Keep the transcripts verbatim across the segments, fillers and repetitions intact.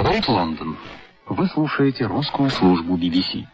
Говорит Лондон. Вы слушаете русскую службу би би си.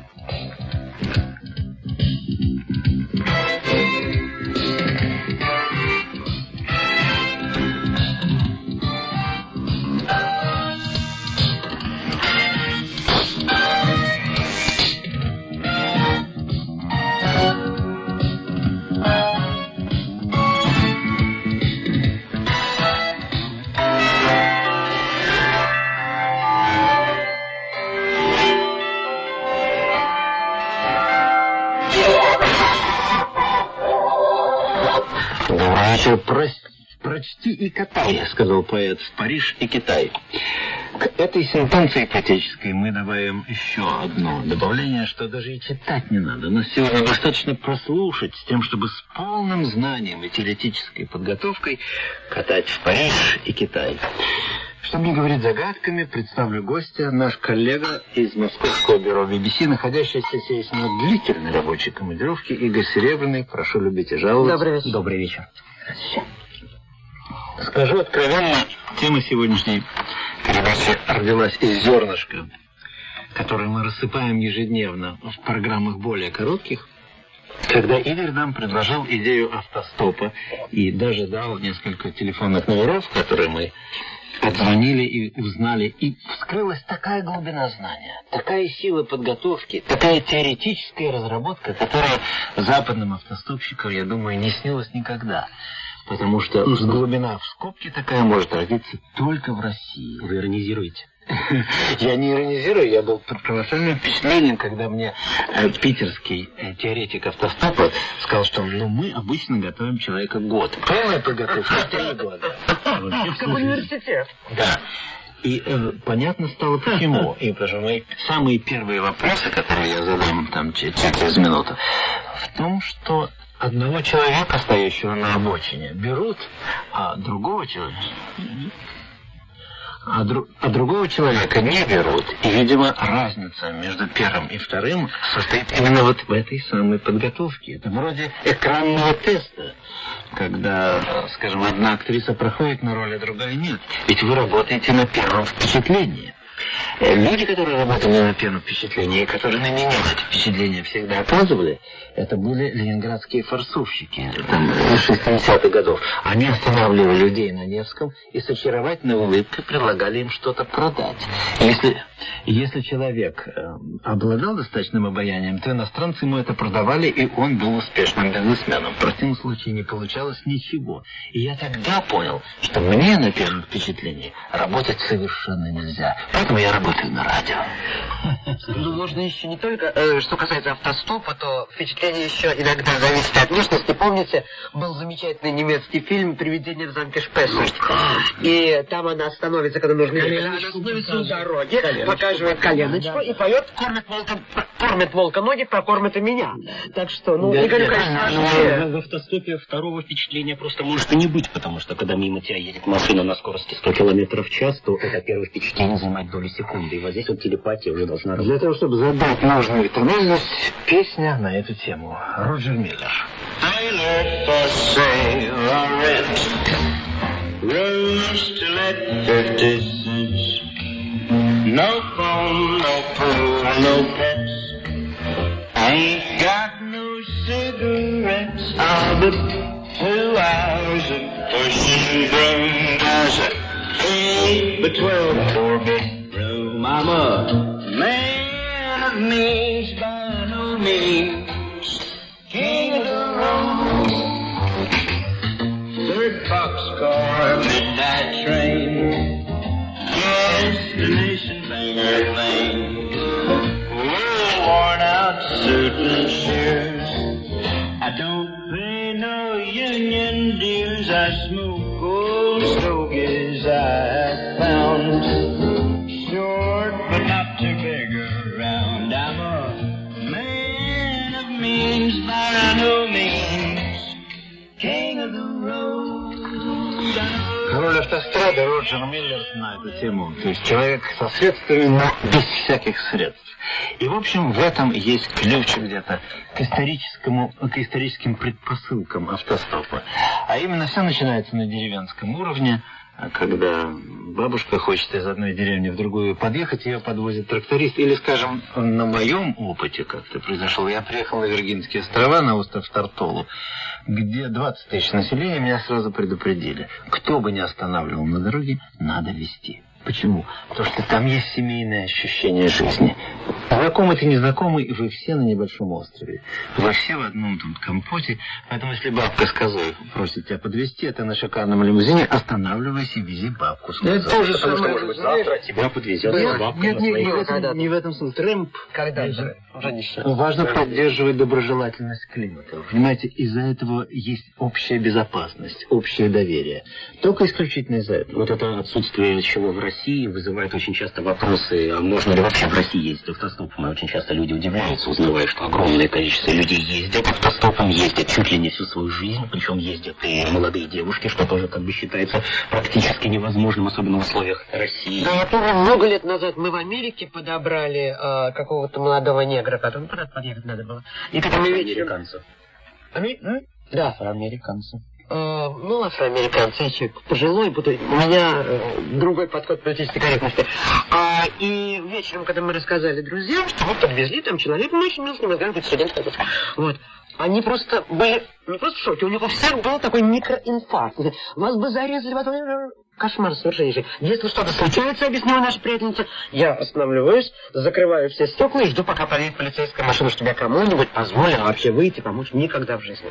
«Прочти и катай», — сказал поэт, — «Париж и Китай». К этой сентенции поэтической мы добавим еще одно добавление, что даже и читать не надо. Нас сегодня достаточно прослушать с тем, чтобы с полным знанием и теоретической подготовкой катать в Париж и Китай. Чтобы не говорить загадками, представлю гостя, наш коллега из московского бюро би би си, находящийся здесь на длительной рабочей командировке, Игорь Серебряный. Прошу любить и жаловать. Добрый вечер. Добрый вечер. Скажу откровенно, тема сегодняшней передачи родилась из зернышка, которое мы рассыпаем ежедневно в программах более коротких, когда Игорь нам предложил идею автостопа и даже дал несколько телефонных номеров, которые мы отзвонили и узнали, и вскрылась такая глубина знания, такая сила подготовки, такая теоретическая разработка, которая западным автостопщикам, я думаю, не снилась никогда. Потому что mm-hmm. глубина в скобке такая может родиться только в России. Вы иронизируете? Я не иронизирую, я был под колоссальным впечатлением, когда мне э, питерский э, теоретик автостопа сказал, что ну, мы обычно готовим человека год. Полная подготовка три года. Как университет. Да. И э, понятно стало почему. И потому что мои самые первые вопросы, которые я задам там через минуту, в том, что одного человека, стоящего на обочине, берут, а другого человека... А, дру, а другого человека не берут. И, видимо, разница между первым и вторым состоит именно вот в этой самой подготовке. Это вроде экранного теста, когда, скажем, одна актриса проходит на роль, а другая нет. Ведь вы работаете на первом впечатлении. Люди, которые работали на первом впечатлении, и которые на меня это впечатление всегда оказывали, это были ленинградские форсовщики там, шестидесятых годов. Они останавливали людей на Невском и с очаровательной улыбкой предлагали им что-то продать. Если, если человек э, обладал достаточным обаянием, то иностранцы ему это продавали, и он был успешным бизнесменом. В противном случае не получалось ничего. И я тогда понял, что мне на первом впечатлении работать совершенно нельзя. Поэтому я работаю на радио. Ну, можно еще не только, э, что касается автостопа, то впечатление еще иногда зависит от внешности. Помните, был замечательный немецкий фильм «Привидение в замке Шпессерт». И там она становится, когда нужно ехать. Она становится у дороги, коленочку. Показывает коленочку, да, и поет «Кормит волка, кормит волка ноги, прокормит и меня». Так что, ну, да, Игорь, да, конечно, да, в автостопе второго впечатления просто может и не быть, потому что когда мимо тебя едет машина на скорости сто километров в час, то это первое впечатление занимает доли секунды. И вот здесь вот телепатия уже должна работать. Для того, чтобы задать нужную тональность, песня на эту тему. Роджер Миллер. Tailor for sale or rent, rooms to let fifty cents, no phone, no pool, no pets, ain't got no cigarettes, all but two hours of pushing broom. Does it eight by twelve four bedroom? I'm a man of means by no means, king of the road. Third boxcar, midnight train, destination Bangor Lane. Well worn out suit and shoes, I don't pay no union dues. I smoke old stogies I have found, short but not too big around. I'm a man of means by no means, king of the road. Король автострады Роджер Миллер на эту тему. То есть человек со средствами, но без всяких средств. И, в общем, в этом есть ключ где-то к историческому, к историческим предпосылкам автостопа. А именно все начинается на деревенском уровне, А когда бабушка хочет из одной деревни в другую подъехать, ее подвозит тракторист. Или, скажем, на моем опыте как-то произошло. Я приехал на Виргинские острова, на остров Тартолу, где двадцать тысяч населения, меня сразу предупредили. Кто бы ни останавливал на дороге, надо везти. Почему? Потому что там есть семейное ощущение жизни. Знакомый ты, незнакомый, вы все на небольшом острове. Вы все в одном тут компоте. Поэтому, если бабка с козой просит тебя подвезти, это на шикарном лимузине, останавливайся и вези бабку с козой. Это тоже Потому что, самое, может быть, знаешь, завтра тебя подвезет Нет, бабка Нет, на нет, своих... не в этом, когда-то. не в этом смысле. Трэмп. Когда же? Уже не сейчас. Важно поддерживать доброжелательность климата. Понимаете, из-за этого есть общая безопасность, общее доверие. Только исключительно из-за этого. Вот это отсутствие чего в России вызывает очень часто вопросы, а можно ли вообще в России ездить автостопом. И очень часто люди удивляются, узнавая, что огромное количество людей ездят автостопом, ездят чуть ли не всю свою жизнь, причем ездят и молодые девушки, что тоже как бы считается практически невозможным, особенно в условиях России. Да, я помню, много лет назад мы в Америке подобрали э, какого-то молодого негра, которому куда-то подъехать надо было. И когда мы вечером... Американцев. Ами... М? Да. Афроамериканцев. Э, ну, афроамериканцы, я человек пожилой, буду... у меня э, другой подход к политической корректности. А, и вечером, когда мы рассказали друзьям, что мы подвезли там человека, мы очень мило с ним разговаривали, студент какой-то. Вот. Они просто были не просто в шоке, у них у всех был такой микроинфаркт. Вас бы зарезали, вас... Кошмар совершеннейший. Если что-то случается, объяснила наша приятельница, я останавливаюсь, закрываю все стекла и жду, пока подъедет полицейская машина, чтобы я кому-нибудь позволил вообще выйти, помочь. Никогда в жизни.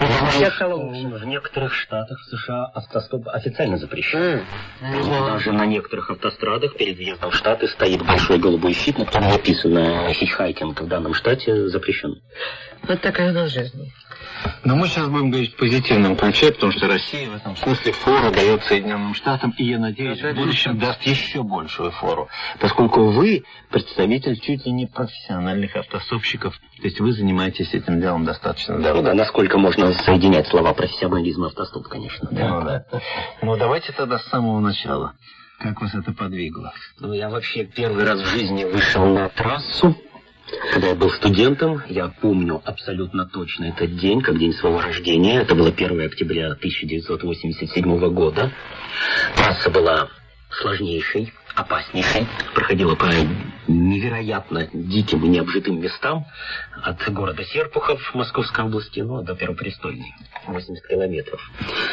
Я стала лучше. В некоторых штатах в США автостоп официально запрещен. Mm. Даже на некоторых автострадах перед въездом в Штаты стоит большой голубой щит, на котором написано «Хичхайкинг в данном штате запрещен». Вот такая у нас жизнь. Но мы сейчас будем говорить в позитивном ключе, потому что Россия в этом смысле фору дает Соединенным Штатам, и я надеюсь, в будущем даст еще большую фору, поскольку вы представитель чуть ли не профессиональных автостопщиков, то есть вы занимаетесь этим делом достаточно Ну давно. да, насколько можно соединять слова профессионализм и автостоп, конечно. Ну, да. Ну давайте тогда с самого начала. Как вас это подвигло? Ну, я вообще первый раз в жизни вышел на трассу. Когда я был студентом, я помню абсолютно точно этот день, как день своего рождения. Это было первое октября тысяча девятьсот восемьдесят седьмого года. Трасса была сложнейшей, опаснейшей. Проходила по невероятно диким и необжитым местам. От города Серпухов Московской области, ну, до Первопрестольной. восемьдесят километров.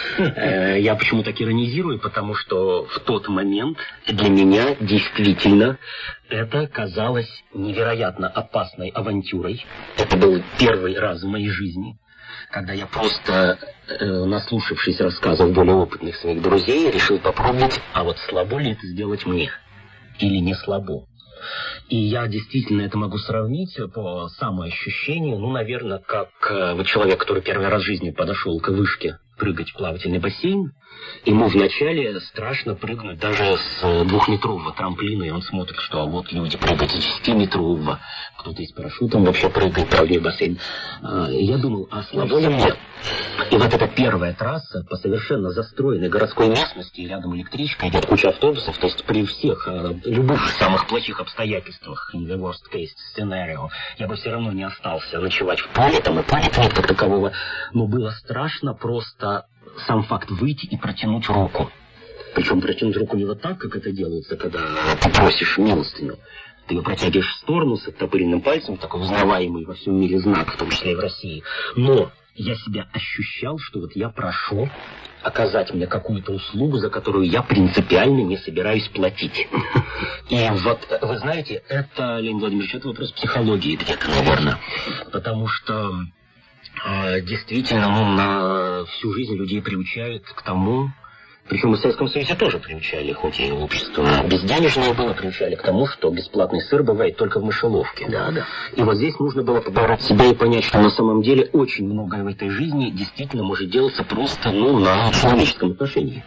Я почему так иронизирую, потому что в тот момент для меня действительно это казалось невероятно опасной авантюрой. Это был первый раз в моей жизни, когда я просто, э, наслушавшись рассказов более опытных своих друзей, решил попробовать, а вот слабо ли это сделать мне или не слабо. И я действительно это могу сравнить по самоощущению, ну, наверное, как э, вот человек, который первый раз в жизни подошел к вышке прыгать в плавательный бассейн. Ему вначале страшно прыгнуть даже с двухметрового трамплина, и он смотрит, что а вот люди прыгают с десятиметрового, кто-то из парашютом вообще прыгает в плавательный бассейн. Я думал, а слабо ли мне? И вот эта первая трасса по совершенно застроенной городской местности, рядом электричка, идет куча автобусов, то есть при всех любых самых плохих обстоятельствах, in the worst case scenario, я бы все равно не остался ночевать в поле, там и поля нет как такового, но было страшно просто сам факт выйти и протянуть руку. Причем протянуть руку не вот так, как это делается, когда ты просишь милостыню. Ты ее протягиваешь в сторону с оттопыренным пальцем, такой узнаваемый во всем мире знак, в том числе и в России. Но я себя ощущал, что вот я прошу оказать мне какую-то услугу, за которую я принципиально не собираюсь платить. И вот, вы знаете, это, Леонид Владимирович, это вопрос психологии где-то, наверное. Потому что действительно, ну, на всю жизнь людей приучают к тому, причем и в Советском Союзе тоже приучали, хоть и общество безденежное было, приучали к тому, что бесплатный сыр бывает только в мышеловке. Да, да. И вот здесь нужно было побороть себя и понять, что на самом деле очень многое в этой жизни действительно может делаться просто, ну, на человеческом отношении.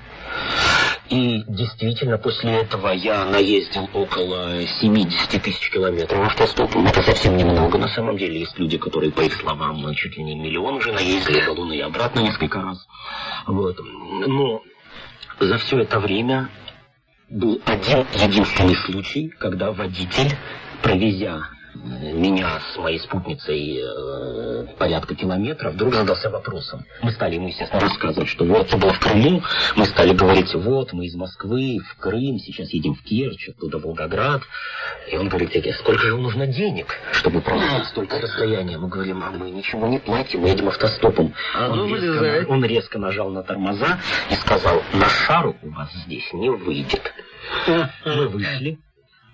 И действительно, после этого я наездил около семьдесят тысяч километров автостопом. Это совсем немного. На самом деле есть люди, которые, по их словам, чуть ли не миллион уже наездили, баллоны и обратно несколько раз. Вот. Но за все это время был один единственный случай, когда водитель, провезя меня с моей спутницей э, порядка километров, вдруг задался вопросом. Мы стали ему, естественно, рассказывать, что вот это было в Крыму. Мы стали говорить, вот мы из Москвы в Крым, сейчас едем в Керчь, оттуда в Волгоград. И он говорит, сколько же нужно денег, чтобы проехать столько расстояния? Мы говорим, а мы ничего не платим, мы едем автостопом. А он, резко, он резко нажал на тормоза и сказал, на шару у вас здесь не выйдет. Мы вышли.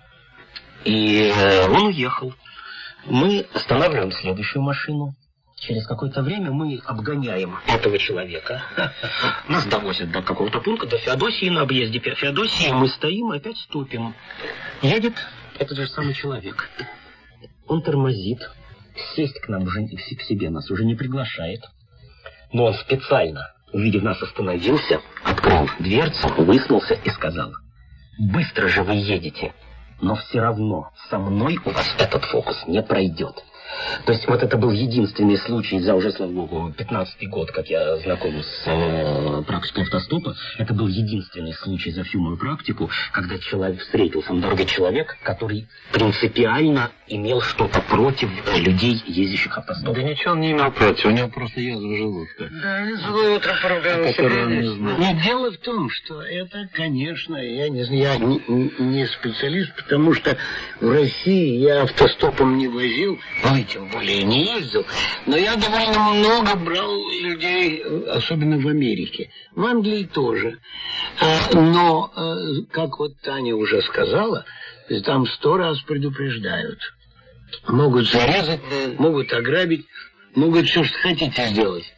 И он уехал. Мы останавливаем следующую машину. Через какое-то время мы обгоняем этого человека. Нас довозят до какого-то пункта, до Феодосии, на объезде Феодосии. Мы стоим, опять ступим. Едет этот же самый человек. Он тормозит. Сесть к нам уже, к себе нас уже не приглашает. Но он специально, увидев нас, остановился, открыл дверцу, высунулся и сказал, быстро же вы едете. Но все равно со мной у вас этот фокус не пройдет. То есть вот это был единственный случай за уже, слава богу, пятнадцатый год, как я знаком с э, практикой автостопа. Это был единственный случай за всю мою практику, когда человек встретился на дороге человек, который принципиально имел что-то против людей, ездящих автостопом. Да ничего он не имел против, у него просто язва желудка. Да, злое утро поругался. Но дело в том, что это, конечно, я не знаю, я не, не специалист, потому что в России я автостопом не возил, тем более не ездил, но я довольно много брал людей, особенно в Америке. В Англии тоже. Но, как вот Таня уже сказала, там сто раз предупреждают. Могут зарезать, могут ограбить, могут все, что хотите сделать.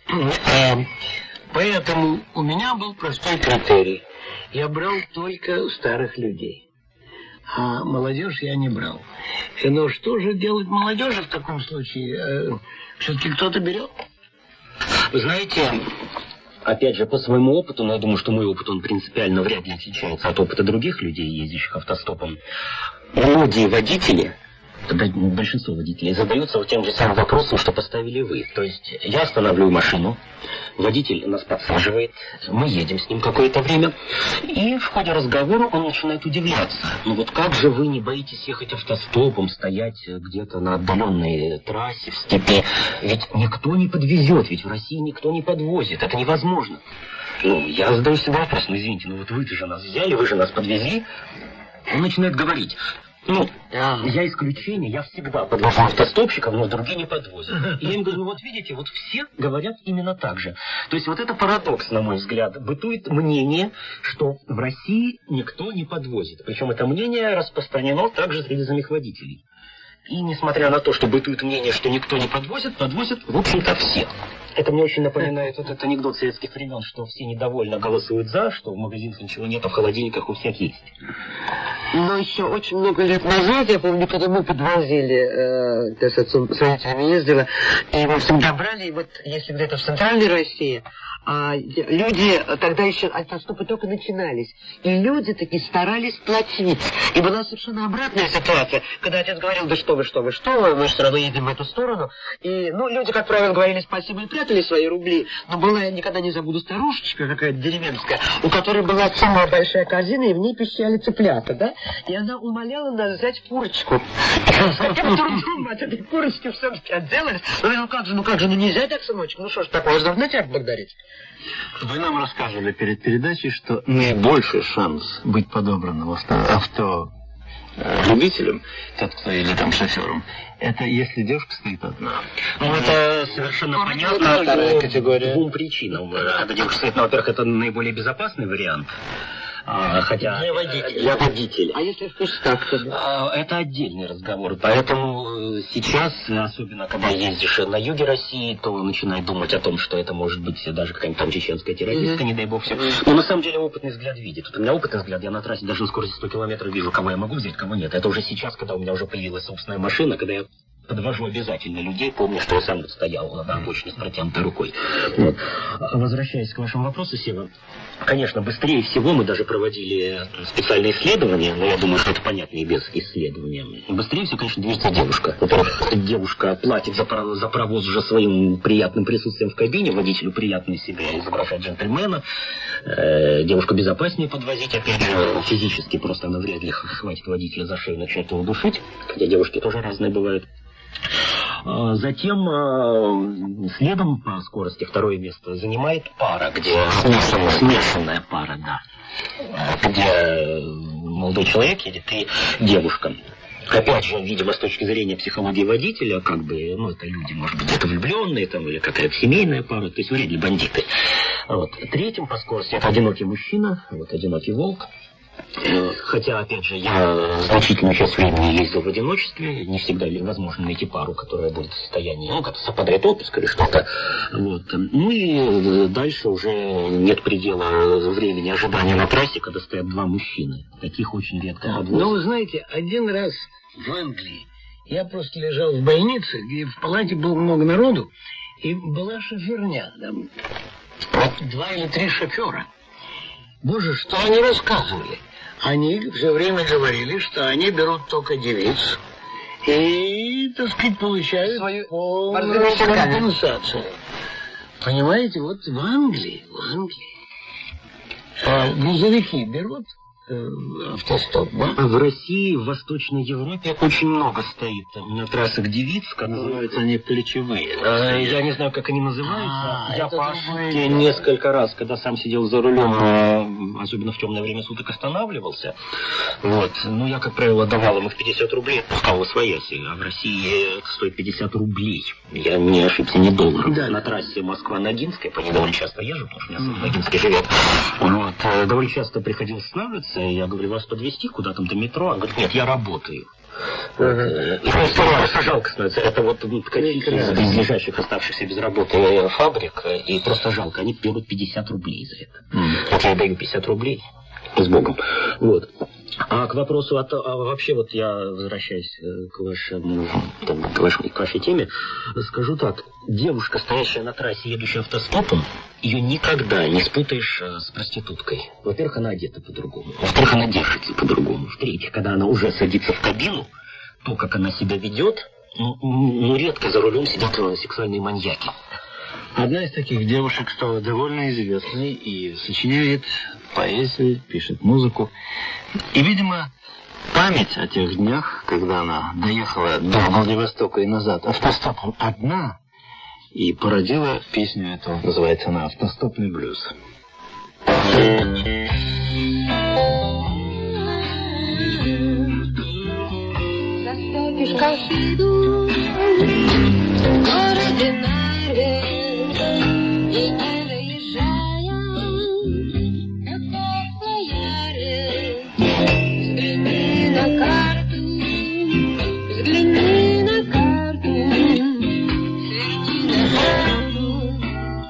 Поэтому у меня был простой критерий. Я брал только старых людей. А молодежь я не брал. Но что же делать молодежи в таком случае? Все-таки кто-то берет? Вы знаете, опять же, по своему опыту, но я думаю, что мой опыт, он принципиально вряд ли отличается от опыта других людей, ездящих автостопом. Многие водители, большинство водителей, задаются вот тем же самым вопросом, что поставили вы. То есть я останавливаю машину, водитель нас подсаживает, мы едем с ним какое-то время, и в ходе разговора он начинает удивляться. Ну вот как же вы не боитесь ехать автостопом, стоять где-то на отдаленной трассе, в степи? Ведь никто не подвезет, ведь в России никто не подвозит, это невозможно. Ну, я задаю себе вопрос, ну извините, ну вот вы же нас взяли, вы же нас подвезли. Он начинает говорить... Ну, я исключение, я всегда подвожу автостопщиков, но другие не подвозят. И я им говорю, ну вот видите, вот все говорят именно так же. То есть вот это парадокс, на мой взгляд. Бытует мнение, что в России никто не подвозит. Причем это мнение распространено также среди самих водителей. И несмотря на то, что бытует мнение, что никто не подвозит, подвозят, в общем-то, все. Это мне очень напоминает вот этот анекдот советских времен, что все недовольно голосуют за, что в магазинах ничего нет, а в холодильниках у всех есть. Но еще очень много лет назад, я помню, когда мы подвозили, э, я с отцом, с родителями ездила, и мы всегда брали, и вот если где-то в центральной России, а, люди, тогда еще автостопы только начинались, и люди таки старались платить. И была совершенно обратная ситуация, когда отец говорил, да что вы, что вы, что вы, мы же все равно едем в эту сторону. И, ну, люди, как правило, говорили спасибо и прятали свои рубли, но была, я никогда не забуду, старушечка какая-то деревенская, у которой была самая большая корзина, и в ней пищали цыплята, да? И она умоляла нас взять курочку. С каким трудом от этой курочки все-таки отделались. Ну как же, ну как же, ну нельзя так, сыночек, ну что ж такое, должна тебя благодарить. Вы нам рассказывали перед передачей, что наибольший шанс быть подобранным авто любителем, тот, кто или там шофером, это если девушка стоит одна. Ну, это совершенно понятно по категория. Двум причинам. Когда девушка стоит, ну, во-первых, это наиболее безопасный вариант. А, хотя для водителя. Для водителя. А если в кустах? А, это отдельный разговор. Поэтому сейчас, особенно когда ездишь на юге России, то начинай думать о том, что это может быть даже какая-нибудь там чеченская террористка, mm-hmm. не дай бог все. Но на самом деле опытный взгляд видит. Вот у меня опытный взгляд, я на трассе даже на скорости сто километров вижу, кого я могу взять, кого нет. Это уже сейчас, когда у меня уже появилась собственная машина, когда я подвожу обязательно людей, помню, что я сам стоял на обочине с протянутой рукой. Вот. Возвращаясь к вашему вопросу, Сева, конечно, быстрее всего мы даже проводили специальные исследования, но я думаю, что это понятно и без исследования. Быстрее всего, конечно, движется девушка. Во-первых, девушка платит за, про- за провоз уже своим приятным присутствием в кабине, водителю приятно себя изображать джентльмена. Э, девушку безопаснее подвозить, опять же, физически просто она вряд ли хватит водителя за шею и начнет его душить, хотя девушки тоже разные бывают. Затем следом по скорости второе место занимает пара, где смешанная, смешанная пара, да, где молодой человек едет и девушка. Опять же, видимо, с точки зрения психологии водителя, как бы, ну, это люди, может быть, это влюбленные, там, или какая-то семейная пара, то есть вряд ли бандиты. Вот. Третьим по скорости это одинокий мужчина, вот одинокий волк. Хотя, опять же, я значительную часть времени ездил в одиночестве, не всегда ли возможно найти пару, которая будет в состоянии, ну, как-то совпадает отпуск или что-то. Вот. Ну и дальше уже нет предела времени ожидания на трассе, когда стоят два мужчины. Таких очень редко подвозят. Ну, вы знаете, один раз в Англии я просто лежал в больнице, где в палате было много народу, и была шоферня, там, два или три шофера. Боже, что они рассказывали? Они все время говорили, что они берут только девиц и, так сказать, получают свою полную компенсацию. Понимаете, вот в Англии, в Англии а грузовики берут автостоп, да? В России, в Восточной Европе очень много стоит на трассах девиц, как называются они, плечевые. А, я не знаю, как они называются. А, я по ошибке несколько раз, когда сам сидел за рулем, особенно в темное время суток, останавливался. Вот. Ну, я, как правило, давал им их пятьдесят рублей, отпускал в свояси. А в России это стоит пятьдесят рублей. Я не ошибся, не долларов. Да. На трассе Москва-Ногинская, по ней довольно часто езжу, потому что у меня сын в Ногинске живет. Вот. Довольно часто приходилось останавливаться. Я говорю, вас подвезти куда там до метро? Он говорит, нет, я работаю. Uh-huh. И просто жалко становится. Это вот каких-то из ближайших оставшихся без работы фабрик. И просто жалко. Они берут пятьдесят рублей за это. Mm. Вот я даю пятьдесят рублей. С Богом. Вот. А к вопросу, а, то, а вообще вот я возвращаюсь к, вашему, там, к, вашему, к вашей теме, скажу так. Девушка, стоящая на трассе, едущая автостопом, ее никогда не спутаешь с проституткой. Во-первых, она одета по-другому. Во-вторых, она держится по-другому. В-третьих, когда она уже садится в кабину, то, как она себя ведет, ну, ну редко за рулем сидят сексуальные маньяки. Одна из таких девушек стала довольно известной и сочиняет поэзию, пишет музыку. И, видимо, память о тех днях, когда она доехала до Владивостока и назад автостопом одна, и породила песню эту, называется она «Автостопный блюз». Заступишь ковиду в городе Нарве, и не доезжая до Красноярья, взгляни на карту, взгляни на карту, сверни на карту,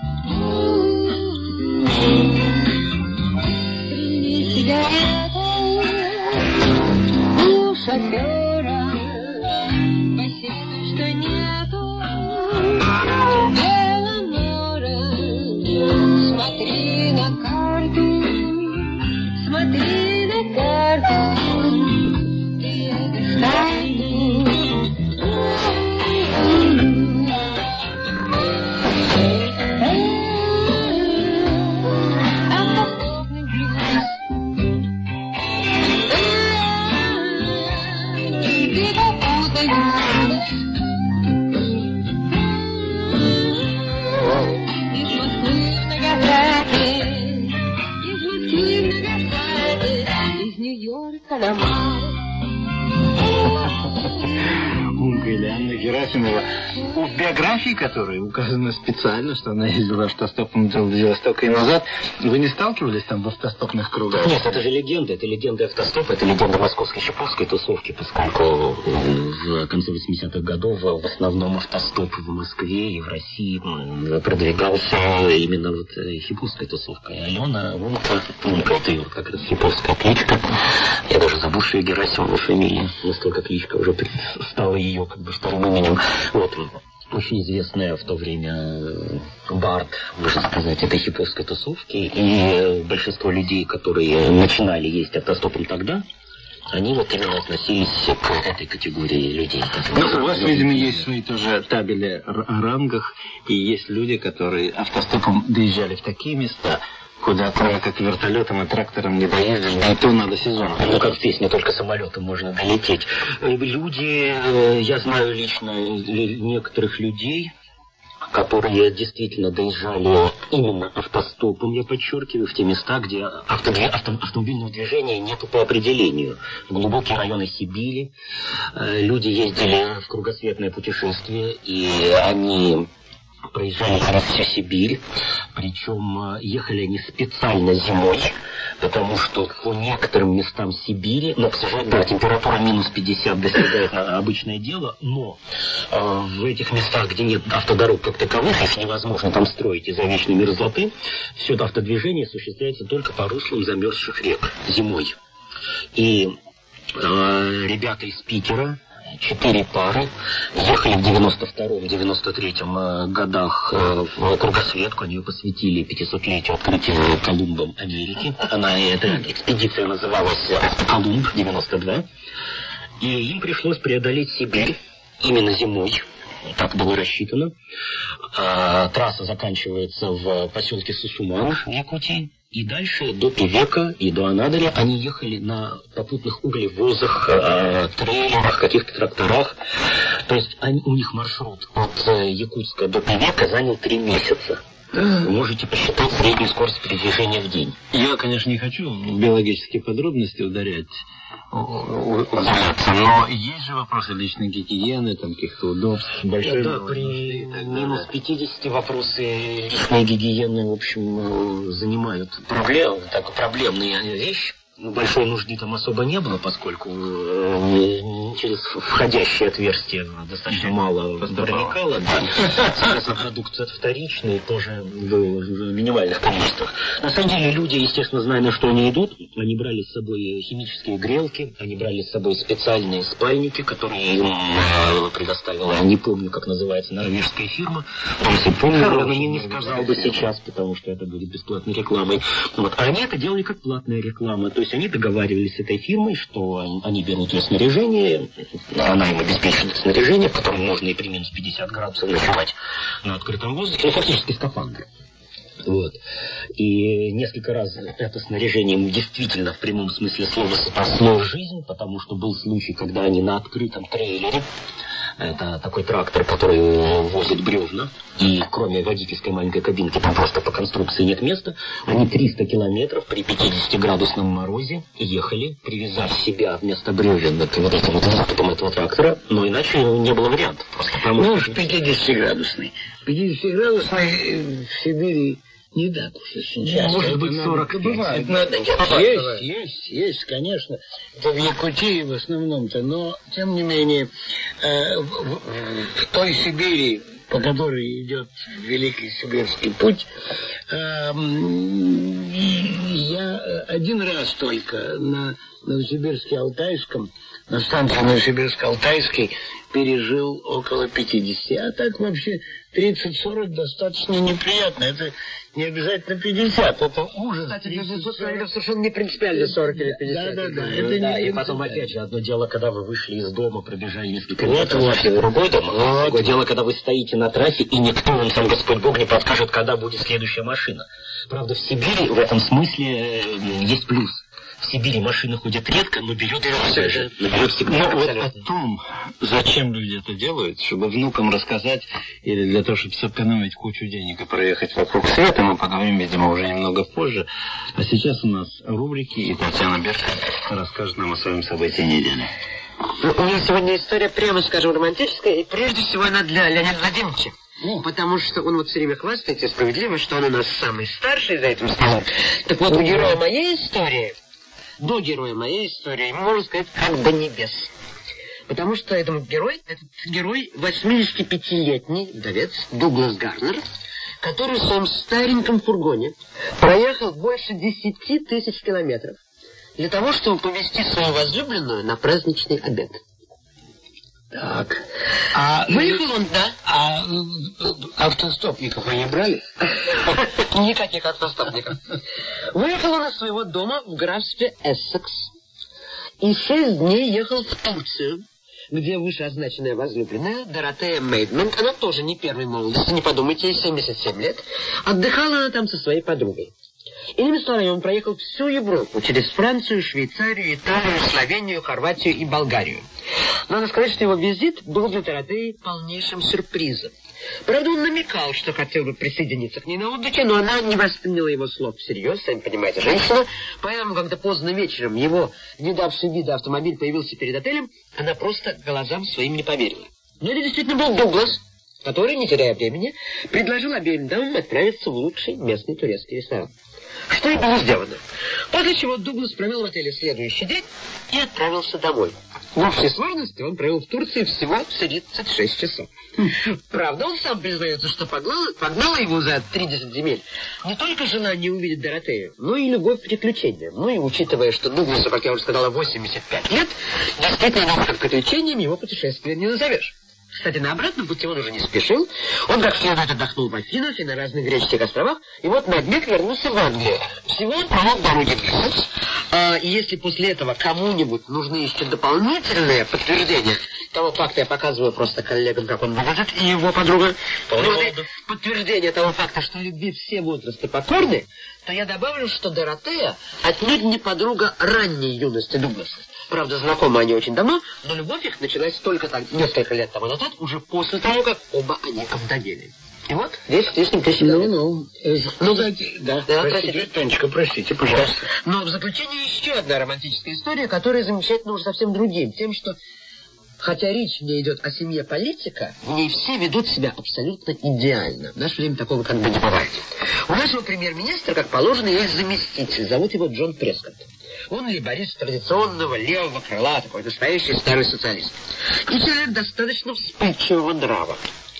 прими сигарету у шофера, спасибо, что нету белого моря. Смотри на карту, смотри на карту, ты едешь тайну. Автостопный блюз. Ты попутаешь. Из Москвы в Нагасаки, из Москвы в Нагасаки, из Нью-Йорка на Марс. Умка или Анна Герасимова. В биографии которой указано специально, что она ездила автостопом до Владивостока и назад. Вы не сталкивались там в автостопных кругах? Нет, это же легенда. Это легенда автостопа, это легенда московской щеповской тусовки, поскольку в конце восьмидесятых годов в основном автостоп в Москве и в России продвигался именно вот щеповской тусовкой. Алена, Умка, Умка, это вот как раз щеповская кличка. Я даже Буша и Герасимова фамилия. Настолько кличка уже стала ее как бы вторым именем. Вот. Очень известная в то время бард, можно сказать, этой хиповской тусовки. И большинство людей, которые начинали ездить автостопом тогда, они вот именно относились к этой категории людей. Ну, у вас, видимо, есть свои тоже табели о рангах, и есть люди, которые автостопом доезжали в такие места, куда как вертолетом и трактором не доедешь, да и то надо сезон. Ну, как в песне, только самолетом можно долететь. Люди, я знаю лично некоторых людей, которые действительно доезжали именно автостопом, я подчеркиваю, в те места, где авто, авто, автомобильного движения нету по определению. В глубокие районы Сибири люди ездили в кругосветное путешествие, и они проезжали через всю Сибирь, причем ехали они специально зимой, потому что по некоторым местам Сибири, но, к сожалению, да, температура минус пятьдесят достигает обычное дело, но э, в этих местах, где нет автодорог как таковых, их невозможно там строить из-за вечной мерзлоты, все это автодвижение осуществляется только по руслам замерзших рек зимой. И э, ребята из Питера, четыре пары, ехали в девяносто втором — девяносто третьем годах в кругосветку. Они ее посвятили пятисотлетию открытия Колумбом Америки. Она, эта экспедиция называлась «Колумб девяносто два». И им пришлось преодолеть Сибирь именно зимой. Так было рассчитано. А, трасса заканчивается в поселке Сусуман в Якутии. И дальше до Певека и до Анадыря они ехали на попутных углевозах, э, трейлерах, каких-то тракторах. То есть они, у них маршрут от э, Якутска до Певека занял три месяца. Вы можете посчитать среднюю скорость передвижения в день. Я, конечно, не хочу в биологические подробности ударять, ударяться, но есть же вопросы личной гигиены, там каких-то удобств. Большой да, при минус пятидесяти вопросы личной гигиены, в общем, занимают проблем, так, проблемные вещи. Большой нужды там особо не было, поскольку э, через входящее отверстие достаточно мало проникало. Да. Продукция вторичная тоже в минимальных количествах. На самом деле люди, естественно, зная, на что они идут, они брали с собой химические грелки, они брали с собой специальные спальники, которые им э, предоставила, не помню, как называется, норвежская фирма. Если помню, наверное, не, не сказал бы сейчас, потому что это будет бесплатной рекламой. Вот. А они это делали как платная реклама. То есть они договаривались с этой фирмой, что они берут ее снаряжение, она им обеспечивает снаряжение, в котором можно и при минус пятьдесят градусов ночевать на открытом воздухе, ну, фактически скафандр. Вот. И несколько раз это снаряжение им действительно в прямом смысле слова спасло жизнь, потому что был случай, когда они на открытом трейлере, это такой трактор, который возит бревна, и кроме водительской маленькой кабинки там просто по конструкции нет места, они триста километров при пятидесятиградусном морозе ехали, привязав себя вместо бревен к вот этим вот выступам этого трактора, но иначе не было вариантов. Просто потому, ну, что... пятидесятиградусный. пятидесятиградусный в Сибири не так уж очень часто. Может быть, сорок пять. Бывает. Надо, есть, есть, есть, конечно. Это в Якутии в основном-то. Но, тем не менее, э, в, в, в той Сибири, по которой идет Великий Сибирский путь, э, я один раз только на Новосибирске-Алтайском, на станции Новосибирск-Алтайской, пережил около пятидесяти. А так вообще тридцать-сорок достаточно неприятно. Это не обязательно пятьдесят. Это ужас. Кстати, это совершенно не принципиально сорок или пятьдесят. Да, да, да. Это да, не и потом, опять же, одно дело, когда вы вышли из дома, пробежали несколько метров, вот, вот. Другой дом. Вот. Другое дело, когда вы стоите на трассе, и никто вам, сам Господь Бог, не подскажет, когда будет следующая машина. Правда, в Сибири в этом смысле есть плюс. В Сибири машины ходят редко, но берет все же. Берет всегда. Ну, вот о том, зачем люди это делают, чтобы внукам рассказать, или для того, чтобы сэкономить кучу денег и проехать вокруг света, мы поговорим, видимо, уже немного позже. А сейчас у нас рубрики, и Татьяна Берка расскажет нам о своем событии недели. У меня сегодня история, прямо скажем, романтическая, и прежде всего она для Леонида Владимировича. Ну, потому что он вот все время хвастается, справедливо, что он у нас самый старший за этим столом. Так вот, у героя моей истории... До героя моей истории, можно сказать, как до небес. Потому что этому герой, этот герой восьмидесятипятилетний вдовец Дуглас Гарнер, который в своем стареньком фургоне проехал больше десяти тысяч километров. для того, чтобы повезти свою возлюбленную на праздничный обед. Так. А выехал он, да? А автостопников они брали? Никаких автостопников. Выехал он из своего дома в графстве Эссекс и шесть дней ехал в Турцию, где вышеозначенная возлюбленная Доротея Мейдмент, она тоже не первой молодости, не подумайте, ей семьдесят семь лет, отдыхала она там со своей подругой. Иными словами, он проехал всю Европу, через Францию, Швейцарию, Италию, Словению, Хорватию и Болгарию. Надо сказать, что его визит был для Доротеи полнейшим сюрпризом. Правда, он намекал, что хотел бы присоединиться к ней на отдыхе, но она не восприняла его слов всерьез, сами понимаете, женщина. Поэтому, когда поздно вечером его, не давший вида автомобиль, появился перед отелем, она просто глазам своим не поверила. Но это действительно был Дуглас, который, не теряя времени, предложил обеим дамам отправиться в лучший местный турецкий ресторан. Что и было сделано. После чего Дуглас провел в отеле следующий день и отправился домой. В общей сложности он провел в Турции всего тридцать шесть часов. Правда, он сам признается, что погнало, погнало его за тридцать земель не только желание увидеть Доротею, но и любовь к приключениям. Ну и учитывая, что Дугласу, как я уже сказала, восемьдесят пять лет, действительно, любовь к приключениям его путешествия не назовешь. Кстати, на обратном пути он уже не спешил. Он как следует отдохнул в Афинах и на разных греческих островах, и вот на обед вернулся в Англию. Всего он провел в дороге месяц. А, и если после этого кому-нибудь нужны еще дополнительные подтверждения того факта, я показываю просто коллегам, как он выглядит, и его подруга, подтверждение того факта, что любви все возрасты покорны, то я добавлю, что Доротея отнюдь не подруга ранней юности Дугласа. Правда, знакомы они очень давно, но любовь их началась только так, несколько лет тому назад, уже после того, как оба они овдовели. И вот, десять лишним тысяч лет. Ну, ну, ну, да, да, простите, Тонечка, простите, пожалуйста. Но в заключение еще одна романтическая история, которая замечательна уже совсем другим, тем, что хотя речь не идет о семье политика, в ней все ведут себя абсолютно идеально. В наше время такого как бы не бывает. У нашего премьер-министра, как положено, есть заместитель. Зовут его Джон Прескотт. Он лейборист традиционного левого крыла, такой настоящий старый социалист. И человек достаточно вспыльчивого нрава.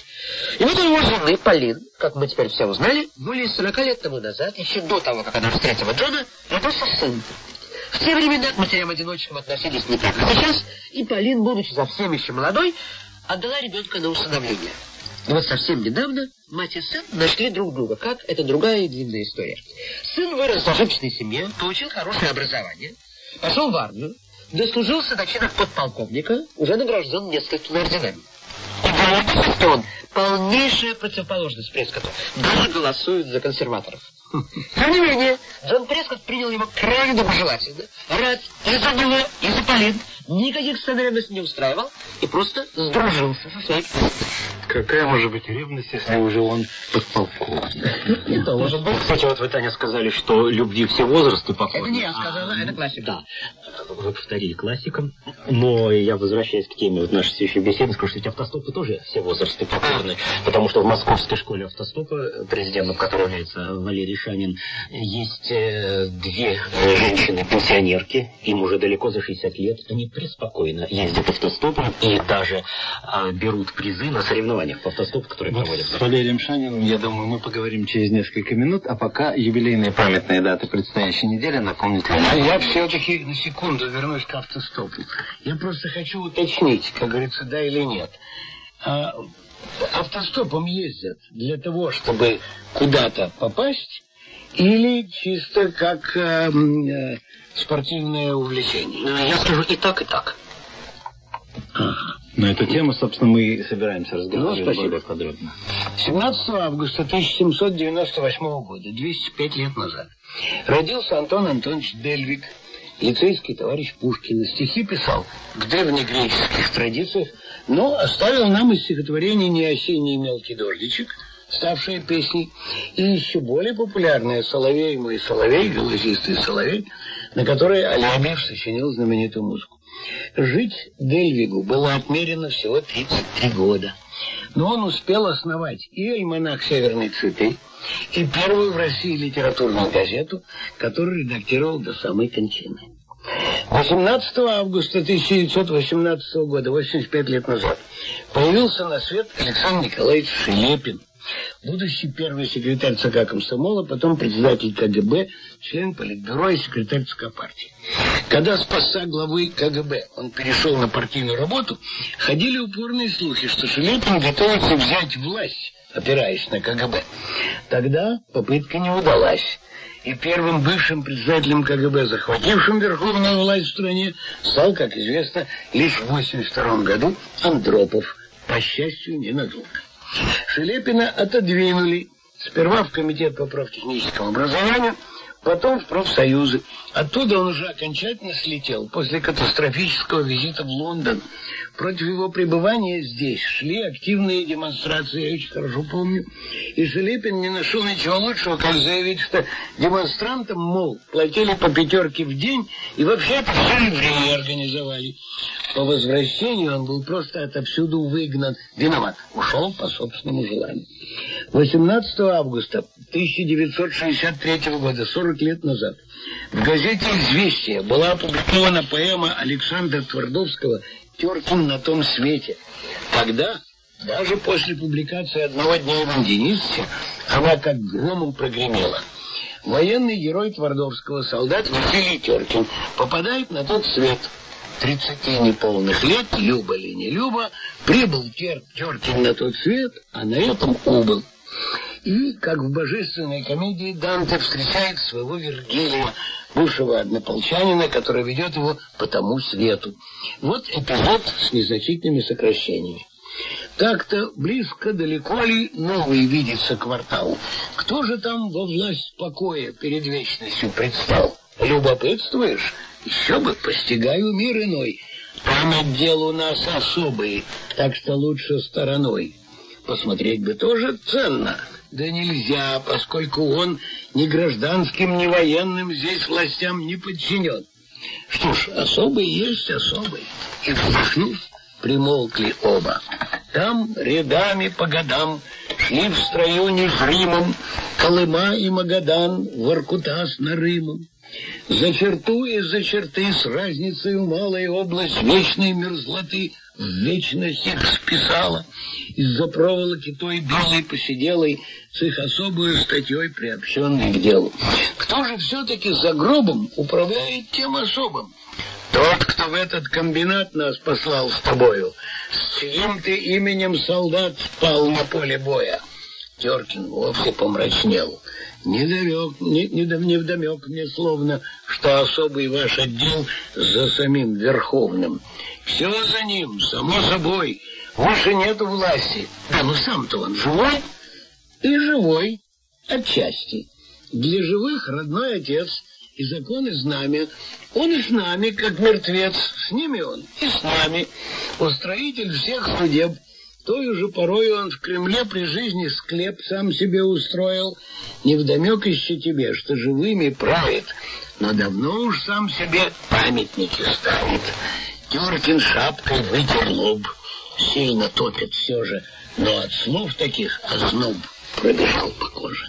И вот у его жены Полин, как мы теперь все узнали, более сорока лет тому назад, еще до того, как она встретила Джона, родился сын. В те времена к матерям-одиночкам относились не так, как сейчас, и Полин, будучи совсем еще молодой, отдала ребенка на усыновление. И вот совсем недавно мать и сын нашли друг друга. Как? Это другая и длинная история. Сын вырос в зажиточной семье, получил хорошее образование, пошел в армию, дослужился до чина подполковника, уже награжден несколькими орденами. И в молодости он полнейшая противоположность Прескотту. Даже голосует за консерваторов. Тем не менее, Джон Прескотт принял его крайне доброжелательно. Рад и за него, и за Полин. Никаких сцен ревности не устраивал и просто сдружился со своей. Какая может быть ревность, если уже он подполковник? Это может быть. Кстати, вот вы, Таня, сказали, что любви все возрасты покорны. Это не я сказала, это классика. Да, вы повторили классиком. Но я возвращаюсь к теме вот нашей следующей беседы, скажу, что эти автостопы тоже все возрасты покорны. Потому что в Московской школе автостопа, президентом которой является Валерий Шанин, есть э, две женщины-пенсионерки, им уже далеко за шестьдесят лет. Они преспокойно ездят автостопом и даже э, берут призы на соревнования по автостопу, которые вот проводятся. С Валерием Шаниным, я думаю, мы поговорим через несколько минут, а пока юбилейные памятные даты предстоящей недели напомнить. А я все-таки на секунду вернусь к автостопу. Я просто хочу уточнить, как говорится, да или нет. А, автостопом ездят для того, чтобы куда-то попасть, или чисто как э, э, спортивное увлечение? Я скажу и так, и так. Ага. На эту тему, собственно, мы и собираемся разговаривать Ну, спасибо. более подробно. семнадцатого августа тысяча семьсот девяносто восьмого года, двести пять лет назад, родился Антон Антонович Дельвиг, лицейский товарищ Пушкина. Стихи писал в древнегреческих традициях, но оставил нам из стихотворения «Не осенний мелкий дождичек», ставшая песней, и еще более популярная «Соловей мой соловей», голосистый соловей, на которой Алябьев сочинил знаменитую музыку. Жить Дельвигу было отмерено всего тридцать три года. Но он успел основать и альманах «Северной цветы», и первую в России литературную газету, которую редактировал до самой кончины. восемнадцатого августа тысяча девятьсот восемнадцатого года, восемьдесят пять лет назад, появился на свет Александр Николаевич Шелепин, Будущий первый секретарь ЦК комсомола, потом председатель КГБ, член Политбюро и секретарь ЦК партии. Когда с поста главы КГБ он перешел на партийную работу, ходили упорные слухи, что Шелепин готовится взять власть, опираясь на КГБ. Тогда попытка не удалась. И первым бывшим председателем КГБ, захватившим верховную власть в стране, стал, как известно, лишь в восемьдесят втором году Андропов, по счастью, ненадолго. Шелепина отодвинули сперва в комитет по профтехническому образованию, потом в профсоюзы. Оттуда он уже окончательно слетел после катастрофического визита в Лондон. Против его пребывания здесь шли активные демонстрации, я очень хорошо помню. И Шелепин не нашел ничего лучшего, как заявить, что демонстрантам, мол, платили по пятерке в день, и вообще это все евреи организовали. По возвращению он был просто отовсюду выгнан. Виноват. Ушел по собственному желанию. восемнадцатого августа тысяча девятьсот шестьдесят третьего года, сорок лет назад, в газете «Известия» была опубликована поэма Александра Твардовского «Теркин на том свете». Тогда, даже после публикации «Одного дня евангелистки», она как громом прогремела. Военный герой Твардовского, солдат Василий Теркин, попадает на тот свет. Тридцати неполных лет, Люба ли не Люба, прибыл Тер Теркин на тот свет, а на этом убыл. И, как в божественной комедии, Данте встречает своего Вергилия, бывшего однополчанина, который ведет его по тому свету. Вот эпизод с незначительными сокращениями. Так-то близко, далеко ли новый видится квартал? Кто же там во власть покоя перед вечностью предстал? Любопытствуешь? Еще бы, постигаю мир иной. Там отдел у нас особый, так что лучше стороной. Посмотреть бы тоже ценно. Да нельзя, поскольку он ни гражданским, ни военным здесь властям не подчинен. Что ж, особый есть особый. И вздохнув, примолкли оба. Там рядами по годам шли в строю незримом Колыма и Магадан, Воркута с Нарымом. За черту и за черты с разницей в малой область вечной мерзлоты в вечность их списала. Из-за проволоки той белой посиделой с их особую статьей приобщенной к делу. Кто же все-таки за гробом управляет тем особым? Тот, кто в этот комбинат нас послал с тобою. С чьим ты именем солдат спал на поле боя? Теркин вовсе помрачнел. Недавек, не, не, не вдомек мне словно, что особый ваш отдел за самим Верховным. Все за ним, само собой. Выше нету власти. Да ну сам-то он живой? И живой, отчасти. Для живых родной отец и закон и знамя. Он и с нами, как мертвец. С ними он и с нами. Устроитель всех судеб. Той же порой он в Кремле при жизни склеп сам себе устроил. Невдомек еще тебе, что живыми правит, но давно уж сам себе памятники ставит. Теркин шапкой вытер лоб. Сильно топит все же, но от слов таких озноб пробежал по коже.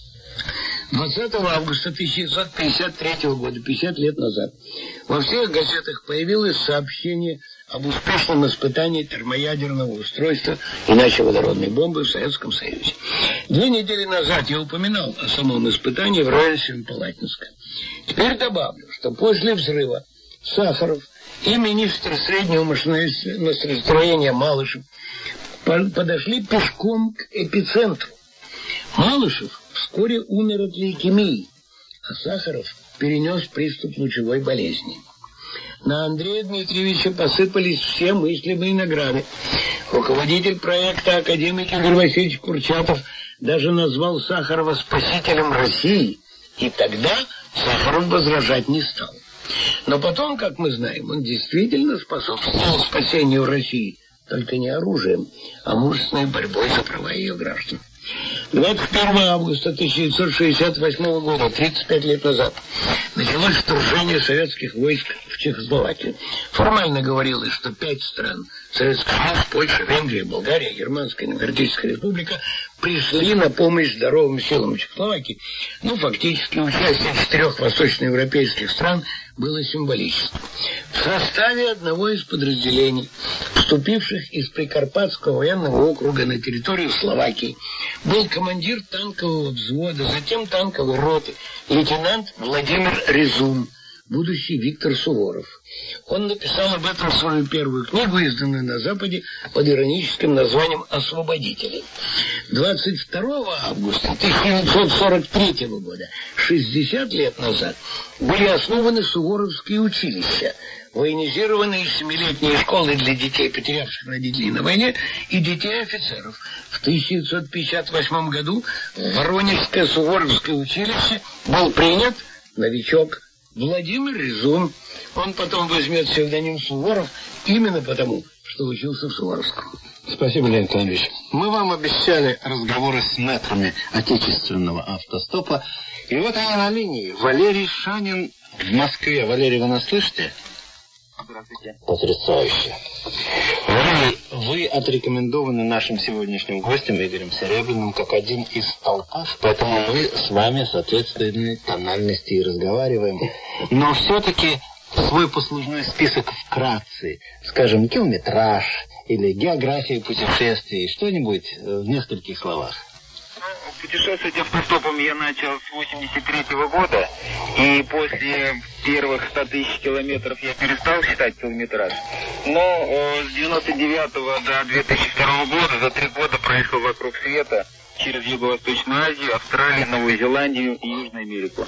двадцатого августа тысяча девятьсот пятьдесят третьего года, пятьдесят лет назад, во всех газетах появилось сообщение об успешном испытании термоядерного устройства и иначе водородной бомбы в Советском Союзе. Две недели назад я упоминал о самом испытании в районе Семипалатинска. Теперь добавлю, что после взрыва Сахаров и министр среднего машиностроения Малышев подошли пешком к эпицентру. Малышев вскоре умер от лейкемии, а Сахаров перенес приступ лучевой болезни. На Андрея Дмитриевича посыпались все мыслимые награды. Руководитель проекта, академик Игорь Васильевич Курчатов, даже назвал Сахарова спасителем России. И тогда Сахаров возражать не стал. Но потом, как мы знаем, он действительно способствовал спасению России, только не оружием, а мужественной борьбой за права ее граждан. двадцать первого августа тысяча девятьсот шестьдесят восьмого года, тридцать пять лет назад, началось вторжение советских войск в Чехословакию. Формально говорилось, что пять стран — Советский Союз, Польша, Венгрия, Болгария, Германская Демократическая Республика — пришли на помощь здоровым силам Чехословакии. Но фактически участие четырех восточноевропейских стран было символическим. В составе одного из подразделений, вступивших из Прикарпатского военного округа на территорию Словакии, был командир танкового взвода, затем танковой роты, лейтенант Владимир Резун, будущий Виктор Суворов. Он написал об этом свою первую книгу, изданную на Западе под ироническим названием «Освободители». двадцать второго августа тысяча девятьсот сорок третьего года, шестьдесят лет назад, были основаны Суворовские училища, военизированные семилетние школы для детей, потерявших родителей на войне, и детей офицеров. В тысяча девятьсот пятьдесят восьмом году в Воронежское Суворовское училище был принят новичок Владимир Резун. Он потом возьмет псевдоним Суворов именно потому, что учился в Суворовском. Спасибо, Леонид Иванович. Мы вам обещали разговоры с мэтрами отечественного автостопа. И вот они на линии. Валерий Шанин в Москве. Валерий, вы нас слышите? Здравствуйте. Потрясающе. Валерий, вы отрекомендованы нашим сегодняшним гостем Игорем Серебряным как один из толков, поэтому мы с вами соответственной тональности и разговариваем. Но все-таки свой послужной список вкратце, скажем, километраж или география путешествий, что-нибудь в нескольких словах. Путешествовать автостопом я начал с восемьдесят третьего года, и после первых ста тысяч километров я перестал считать километраж. Но э, с девяносто девятого до две тысячи второго года, за три года проехал вокруг света через Юго-Восточную Азию, Австралию, Новую Зеландию и Южную Америку.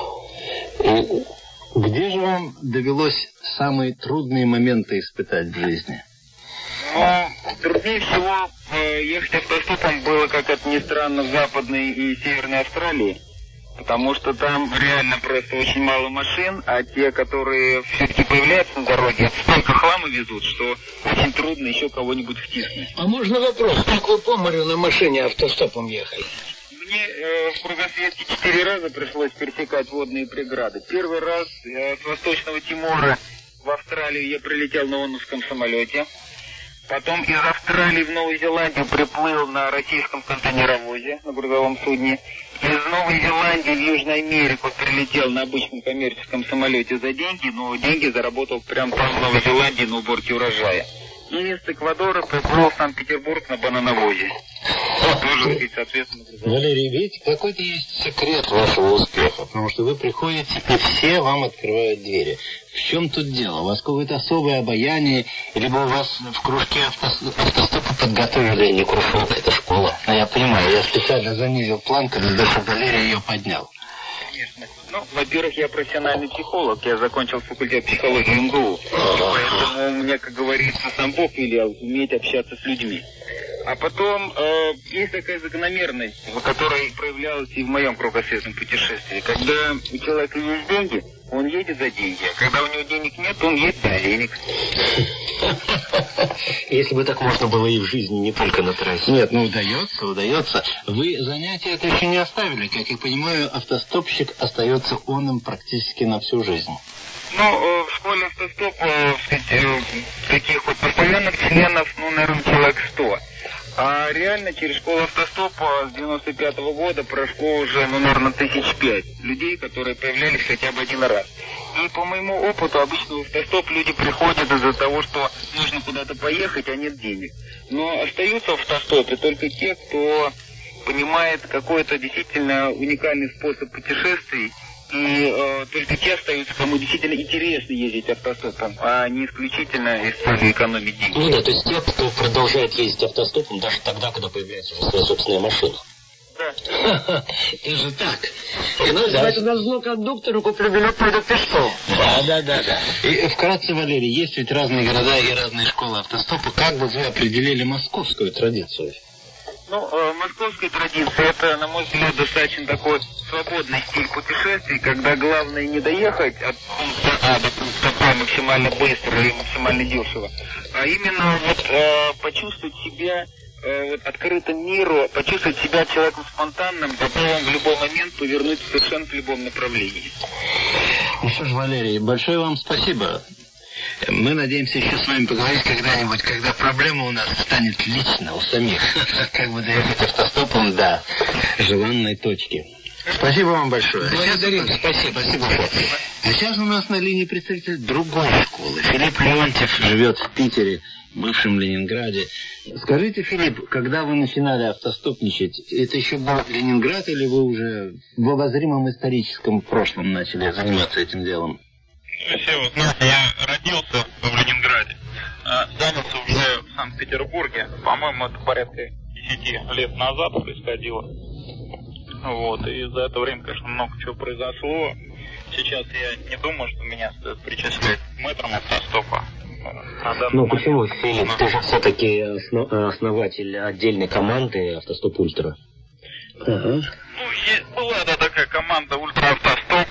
И где же вам довелось самые трудные моменты испытать в жизни? Но труднее всего э, ехать автостопом было, как это ни странно, в Западной и Северной Австралии, потому что там реально просто очень мало машин, а те, которые все-таки появляются на дороге, столько хлама везут, что очень трудно еще кого-нибудь втиснуть. А можно вопрос, как вы по морю на машине автостопом ехали? Мне э, в кругосветке четыре раза пришлось пересекать водные преграды. Первый раз э, с Восточного Тимора в Австралию я прилетел на ООНовском самолете. Потом из Австралии в Новую Зеландию приплыл на российском контейнеровозе, на грузовом судне. Из Новой Зеландии в Южную Америку прилетел на обычном коммерческом самолете за деньги, но деньги заработал прямо там в Новой Зеландии на уборке урожая. И из Эквадора приплыл в Санкт-Петербург на банановозе. Тоже, сказать, соответственно... Валерий, видите, какой-то есть секрет вашего успеха, потому что вы приходите, и все вам открывают двери. В чем тут дело? У вас какое-то особое обаяние, либо у вас в кружке автостопа подготовили не кружок, это школа. А я понимаю, я специально занизил планку, для чтобы Валерий ее поднял. Конечно. Ну, во-первых, я профессиональный психолог, я закончил факультет психологии эм гэ у, поэтому у меня, как говорится, сам Бог велел уметь общаться с людьми. А потом э, есть такая закономерность, которая проявлялась и в моем кругосветном путешествии. Когда у человека есть деньги, он едет за деньги, а когда у него денег нет, он едет за денег. Если бы так можно было и в жизни, не только на трассе. Нет, ну удается, удается. Вы занятия это еще не оставили. Как я понимаю, автостопщик остается он им практически на всю жизнь. Ну, в школе автостопа, таких вот постоянных членов, ну, наверное, человек сто. А реально через школу автостопа с девяносто пятого года прошло уже, ну, наверное, тысяч пять людей, которые появлялись хотя бы один раз. И по моему опыту, обычно в автостоп люди приходят из-за того, что нужно куда-то поехать, а нет денег. Но остаются в автостопе только те, кто понимает какой-то действительно уникальный способ путешествий. И э, только те остаются, кому действительно интересно ездить автостопом, а не исключительно из цели экономить деньги. Ну да, то есть те, кто продолжает ездить автостопом даже тогда, когда появляется уже своя собственная машина. Да. Это же так. Ну, давайте на зло кондуктору куплю билет, пойду пешком. Да, да, да, да. И вкратце, Валерий, есть ведь разные города и разные школы автостопа. Как бы вы определили московскую традицию? Ну, э, московская традиция, это, на мой взгляд, достаточно такой свободный стиль путешествий, когда главное не доехать от пункта А до пункта Б максимально быстро или максимально дешево, а именно вот э, почувствовать себя э, вот, открытым миру, почувствовать себя человеком спонтанным, готовым в любой момент повернуть совершенно в любом направлении. Ну что ж, Валерий, большое вам спасибо. Мы надеемся еще с вами поговорить когда-нибудь, когда проблема у нас станет лично, у самих. Как бы доехать автостопом до желанной точки. Спасибо вам большое. Благодарим. Спасибо. Спасибо. А сейчас у нас на линии представитель другой школы. Филипп Леонтьев живет в Питере, в бывшем Ленинграде. Скажите, Филипп, когда вы начинали автостопничать, это еще был Ленинград или вы уже в обозримом историческом прошлом начали заниматься этим делом? Все, вы знаете, я родился в Ленинграде, занялся уже в Санкт-Петербурге. По-моему, это порядка десяти лет назад происходило. Вот, и за это время, конечно, много чего произошло. Сейчас я не думаю, что меня стоит причислять к мэтрам автостопа. Ну почему, Филипп, ты же все-таки основ... основатель отдельной команды «Автостоп Ультра». Ага. Ну, есть, была да, такая команда «Ультра Автостоп».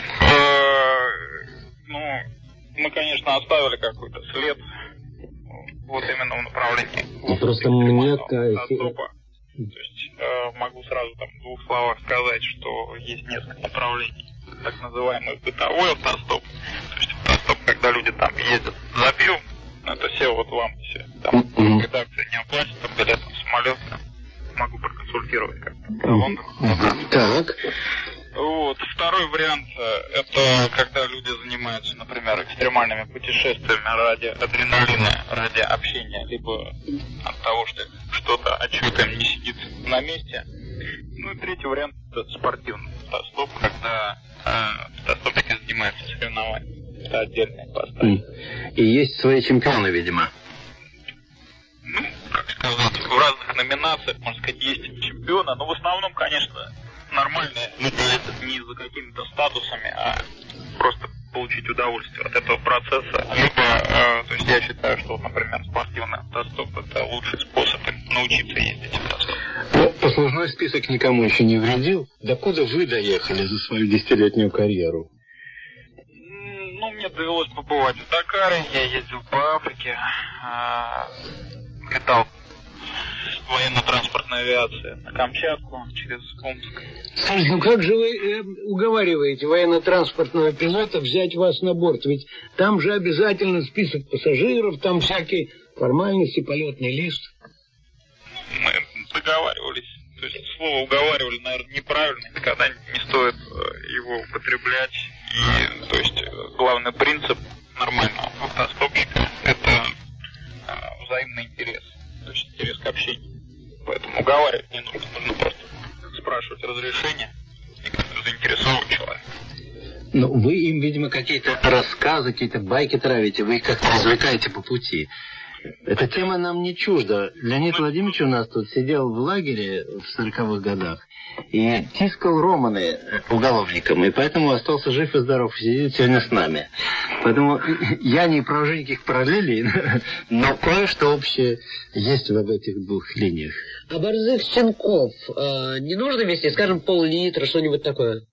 Ну, мы, конечно, оставили какой-то след вот именно в направлении. Ну, просто мне автостопа. То есть э, могу сразу там в двух словах сказать, что есть несколько направлений. Так называемый бытовой автостоп. То есть автостоп, когда люди там ездят за пивом, это все вот вам все. Там mm-hmm. редакция не оплатит, там билет на самолет, там, могу проконсультировать как-то. Mm-hmm. Так. Вот. Второй вариант – это когда люди занимаются, например, экстремальными путешествиями ради адреналина, ради общения, либо от того, что что-то, а что-то им не сидит на месте. Ну и третий вариант – это спортивный автостоп, когда э, автостопники занимаются соревнованиями. Это отдельная поставь. И есть свои чемпионы, видимо. Ну, как сказать, в разных номинациях, можно сказать, есть чемпионы, но в основном, конечно, нормальные люди это не за какими-то статусами, а просто получить удовольствие от этого процесса. Либо, э, то есть я считаю, что, например, спортивный автостоп это лучший способ научиться ездить автостоп. Ну, послужной список никому еще не вредил. Докуда вы доехали за свою десятилетнюю карьеру? Ну, мне довелось побывать в Дакаре, я ездил по Африке, э, летал военно-транспортной авиации на Камчатку через Омск. Ну как же вы э, уговариваете военно-транспортного пилота взять вас на борт? Ведь там же обязательно список пассажиров, там всякие формальности, полетный лист. Мы договаривались. То есть слово уговаривали, наверное, неправильно. Никогда не стоит его употреблять. И, то есть главный принцип нормального автостопщика – это взаимный интерес. То есть интерес к общению. Поэтому уговаривать не нужно. Нужно просто спрашивать разрешение и как-то заинтересовывать человека. Ну, вы им, видимо, какие-то рассказы, какие-то байки травите, вы их как-то развлекаете по пути. Эта тема нам не чужда. Леонид Владимирович у нас тут сидел в лагере в сороковых годах и тискал романы уголовникам, и поэтому остался жив и здоров, и сидит сегодня с нами. Поэтому я не провожу никаких параллелей, но кое-что общее есть в этих двух линиях. А борзых щенков э, не нужно вести, скажем, пол-литра, что-нибудь такое?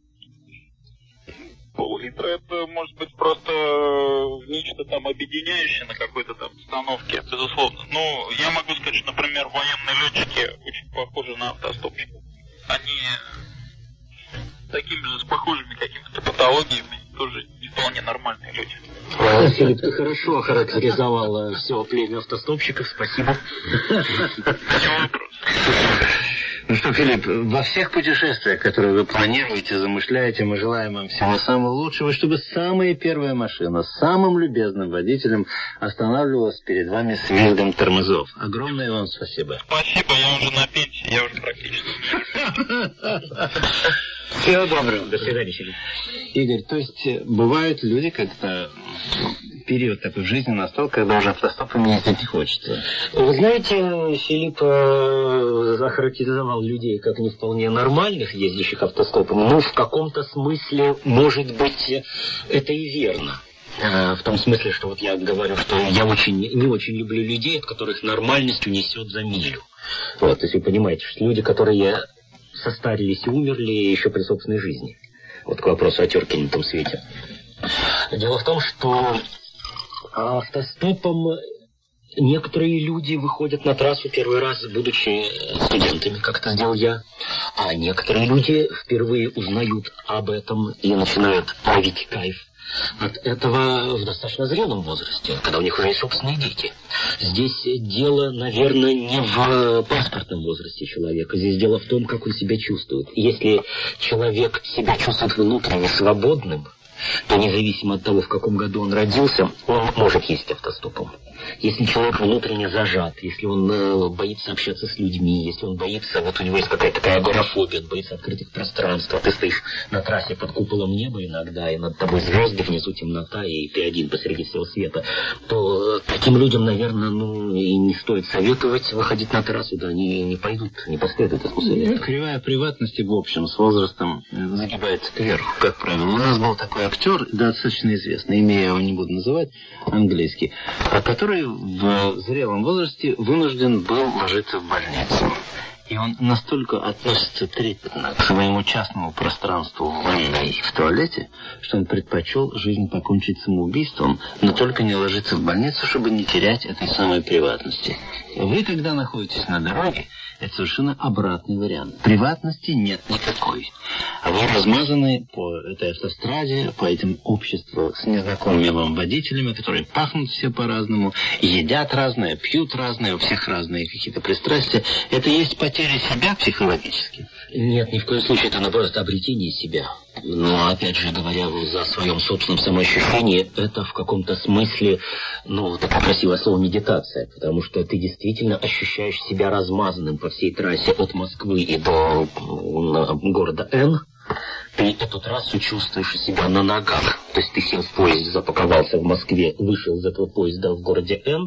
Пол-литра это может быть просто нечто там объединяющее на какой-то там установке, безусловно. Но я могу сказать, что, например, военные летчики очень похожи на автостопщиков. Они такими же с похожими какими-то патологиями тоже не вполне нормальные люди. Филипп, ты хорошо охарактеризовал все племя автостопщиков, спасибо. Не вопрос. Ну что, Филипп, во всех путешествиях, которые вы планируете, замышляете, мы желаем вам всего самого лучшего, чтобы самая первая машина с самым любезным водителем останавливалась перед вами с визгом тормозов. Огромное вам спасибо. Спасибо, я уже на пенсии, я уже практически. Всего доброго. До свидания, Филипп. Игорь, то есть бывают люди, как-то период такой в жизни настал, когда уже автостопом ездить не хочется. Вы знаете, Филипп э, охарактеризовал людей как не вполне нормальных, ездящих автостопом, но в каком-то смысле, может быть, это и верно. В том смысле, что вот я говорю, что я очень, не очень люблю людей, от которых нормальность унесет за милю. Вот, то есть вы понимаете, что люди, которые состарились и умерли еще при собственной жизни. Вот к вопросу о теркинутом свете. Дело в том, что автостопом некоторые люди выходят на трассу первый раз, будучи студентами, как это сделал я. А некоторые люди впервые узнают об этом и начинают ловить кайф от этого в достаточно зрелом возрасте, когда у них уже есть собственные дети. Здесь дело, наверное, не в паспортном возрасте человека. Здесь дело в том, как он себя чувствует. Если человек себя чувствует внутренне свободным, то независимо от того, в каком году он родился, он может ездить автостопом. Если человек внутренне зажат, если он э, боится общаться с людьми, если он боится, вот у него есть какая-то такая агорафобия, он боится открытых пространств, а ты стоишь на трассе под куполом неба иногда, и над тобой звезды, внизу темнота, и ты один посреди всего света, то э, таким людям, наверное, ну, и не стоит советовать выходить на трассу, да, они не пойдут, не последуют этому совету. Кривая приватности, в общем, с возрастом загибается кверху, как правило. У нас был такой актер, достаточно известный, имя я его не буду называть, английский, который в зрелом возрасте вынужден был ложиться в больницу. И он настолько относится трепетно к своему частному пространству в ванной и в туалете, что он предпочел жизнь покончить самоубийством, но только не ложиться в больницу, чтобы не терять этой самой приватности. Вы, когда находитесь на дороге, это совершенно обратный вариант. Приватности нет никакой. А вы размазаны по этой автостраде, по этим обществам с незнакомыми вам водителями, которые пахнут все по-разному, едят разное, пьют разное, у всех разные какие-то пристрастия. Это и есть потеря себя психологически. Нет, ни в коем случае, это наоборот обретение себя. Но, опять же, говоря за своем собственном самоощущении, это в каком-то смысле, ну, такое красивое слово медитация, потому что ты действительно ощущаешь себя размазанным по всей трассе от Москвы и до города Н. Ты эту трассу чувствуешь у себя на ногах. То есть ты сел в поезд, запаковался в Москве, вышел из этого поезда в городе Н,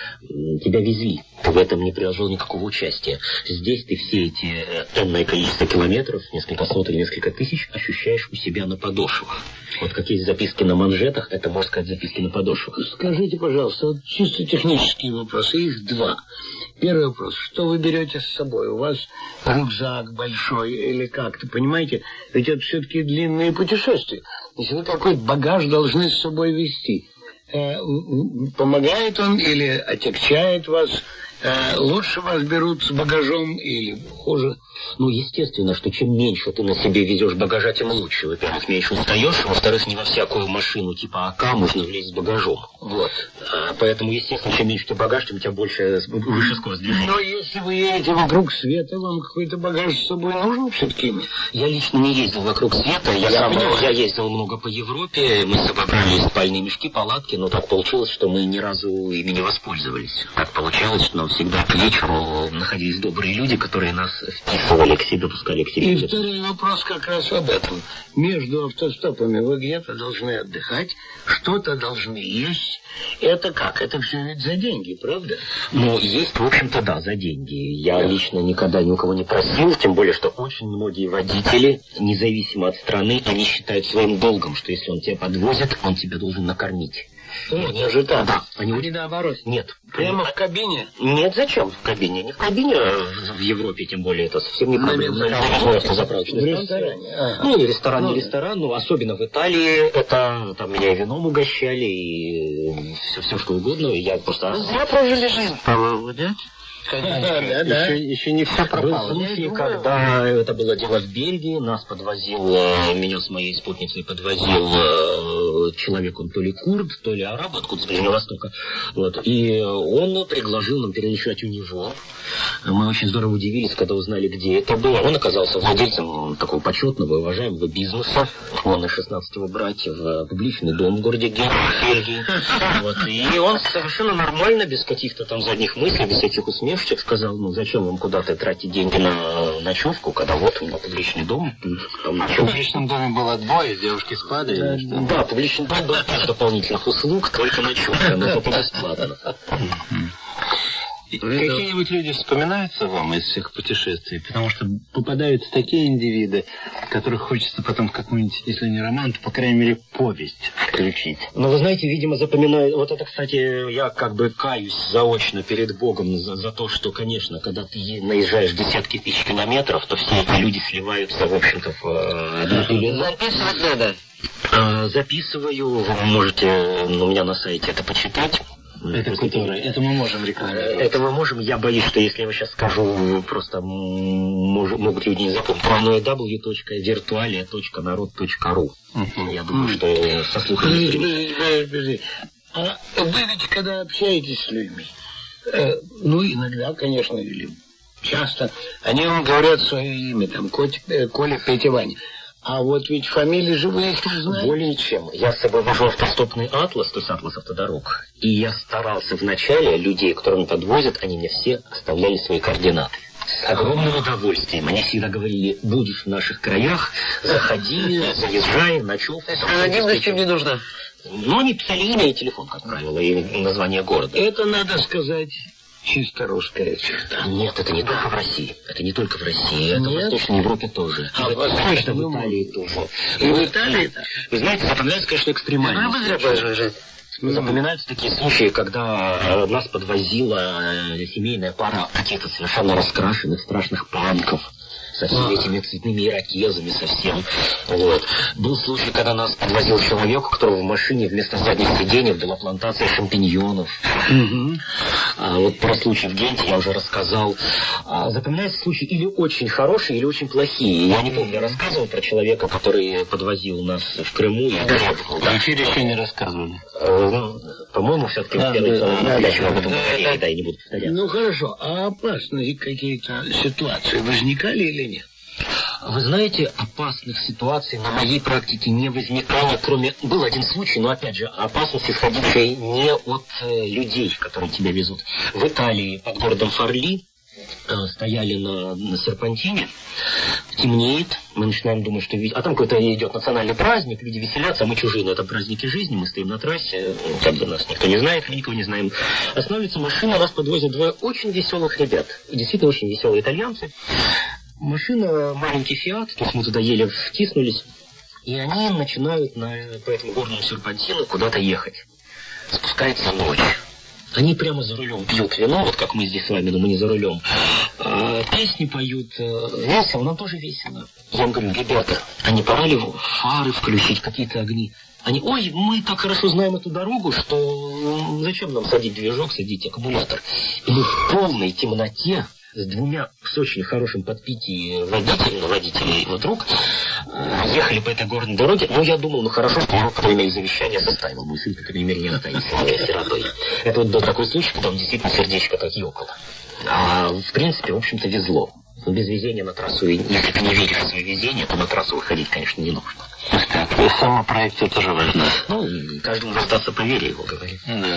тебя везли. Ты в этом не приложил никакого участия. Здесь ты все эти энное количество километров, несколько сот или несколько тысяч, ощущаешь у себя на подошвах. Вот как есть записки на манжетах, это, можно сказать, записки на подошвах. Скажите, пожалуйста, вот чисто технические вопросы, их два. Первый вопрос, что вы берете с собой? У вас рюкзак большой или как-то, понимаете? Ведь это все-таки длинные путешествия. Если вы какой-то багаж должны с собой везти, э, помогает он или отягчает вас? Э, лучше вас берут с багажом или хуже? Ну, естественно, что чем меньше ты на себе везешь багажа, тем лучше. Во-первых, меньше устаешь, во-вторых, не во всякую машину типа АК можно влезть с багажом. Вот. А, поэтому, естественно, чем меньше ты багаж, тем у тебя больше, выше скорость движения. Но если вы едете вокруг света, вам какой-то багаж с собой нужен все-таки? Я лично не ездил вокруг света. Я, я, сам, я ездил много по Европе. Мы с собой брали спальные мешки, палатки, но так получилось, что мы ни разу ими не воспользовались. Так получалось, что нам всегда к вечеру находились добрые люди, которые нас вписывали к себе, пускали к себе. И второй вопрос как раз об этом. Между автостопами вы где-то должны отдыхать, что-то должны есть. Это как? Это все ведь за деньги, правда? Ну, есть, в общем-то, да, за деньги. Я да. лично никогда ни у кого не просил, тем более, что очень многие водители, независимо от страны, они считают своим долгом, что если он тебя подвозит, он тебя должен накормить. О, даже так. Да. Они не наоборот. Нет. Прямо в кабине? Нет, зачем в кабине? Не в кабине, а в Европе, тем более, это совсем не проблема. В ресторане. Ага. Ну, не ресторан, не ресторан, но особенно в Италии, это, там меня и вином угощали, и все, все что угодно. Я просто... Зря прожили жизнь, Павел, да? Да, да, да. Еще, еще не все пропало. Был случай, когда это было дело в Бельгии, нас подвозил, меня с моей спутницей подвозил человек, он то ли курд, то ли араб, откуда с Ближнего Востока. Вот. И он предложил нам переночевать у него. Мы очень здорово удивились, когда узнали, где это было. Он оказался владельцем такого почетного и уважаемого бизнеса. Он из шестнадцати его братьев, публичный дом в городе Гент, в Бельгии. Вот. И он совершенно нормально, без каких-то там задних мыслей, без этих усмешек, сказал, ну зачем вам куда-то тратить деньги на ночевку, когда вот у меня публичный дом. Там в публичном доме было двое, девушки спали или что? Да, публичный дом был без дополнительных услуг, только ночевка, но только бесплатно. Какие-нибудь люди вспоминаются вам из всех путешествий? Потому что попадаются такие индивиды, которых хочется потом в какой-нибудь, если не роман, то, по крайней мере, повесть включить. Ну, вы знаете, видимо, запоминаю... Вот это, кстати, я как бы каюсь заочно перед Богом за, за то, что, конечно, когда ты наезжаешь десятки тысяч километров, то все эти люди сливаются, в общем-то, в одну пелену. Записывать надо. Записываю. Вы можете у меня на сайте это почитать. Это которое? Это мы можем рекламировать. Это мы можем. Я боюсь, что если я сейчас скажу, просто мож, могут люди не запомнить. дабл ю дабл ю дабл ю точка виртуалия точка народ точка ру. Uh-huh. Я думаю, uh-huh. что со слухом... Подожди, подожди, подожди. А вы ведь, когда общаетесь с людьми, э, ну, иногда, конечно, или часто, они вам говорят свое имя, там, Котик, э, Коля, Петя, Ваня. А вот ведь фамилии же вы их не знаете. Более чем. Я с собой вожу автостопный атлас, то есть атлас автодорог. И я старался вначале людей, которые меня подвозят, они мне все оставляли свои координаты. С огромным удовольствием. Они всегда говорили, будешь в наших краях, заходи, заезжай, ночевка. Анонимность им не нужна. Ну, они писали имя и телефон, как правило, и название города. Это, надо сказать, чисто русская черта. Нет, это не только в России. Это не только в России. Это Нет? в Восточной Европе тоже. А это, в конечно, в Италии тоже. И в Италии так? Вы знаете, запоминается, конечно, экстремально. Запоминаются такие случаи, когда нас подвозила семейная пара каких-то совершенно раскрашенных, страшных панков. Со всеми этими цветными ирокезами, совсем. Вот. Был случай, когда нас подвозил человек, у которого в машине вместо задних сидений была плантация шампиньонов. Угу. А вот про случай в Генте я уже рассказал. А, запоминаются случаи или очень хорошие, или очень плохие. Я не помню, я рассказывал про человека, который подвозил нас в Крыму. И в да. эфире еще не рассказывали. А, ну, по-моему, все-таки а, первый да, да, да, да, об этом да, говорили, да. да, и не буду повторяться. Ну хорошо, а опасные какие-то ситуации возникали или нет? Вы знаете, опасных ситуаций на моей практике не возникало, кроме... Был один случай, но, опять же, опасность, исходившая не от э, людей, которые тебя везут. В Италии под городом Форли э, стояли на, на серпантине, темнеет, мы начинаем думать, что... А там какой-то идет национальный праздник, люди веселятся, а мы чужие, но это праздники жизни, мы стоим на трассе, как бы нас никто не знает, мы никого не знаем. Останавливается машина, нас подвозят двое очень веселых ребят, действительно очень веселые итальянцы. Машина, маленький Фиат, то есть мы туда еле втиснулись, и они начинают на, по этому горному серпантину куда-то ехать. Спускается ночь. Они прямо за рулем пьют вино, вот как мы здесь с вами, но мы не за рулем. А, песни поют весело, но тоже весело. Я им говорю, ребята, а не пора ли фары включить, какие-то огни? Они, ой, мы так хорошо знаем эту дорогу, что зачем нам садить движок, садить аккумулятор? И мы в полной темноте с двумя, с очень хорошим подпитием водителей, водителей его друг, ехали по этой горной дороге. Ну, я думал, ну хорошо, что я, по крайней мере, завещание составил. Мой сын, по крайней мере, не останется сиротой. Это вот был такой случай, когда он действительно сердечко так ёкало. А в принципе, в общем-то, везло. Но без везения на трассу, если ты не веришь в свое везение, то на трассу выходить, конечно, не нужно. Так, и самопроекция тоже важна. Ну, каждому раздастся по вере, его говорит. Да.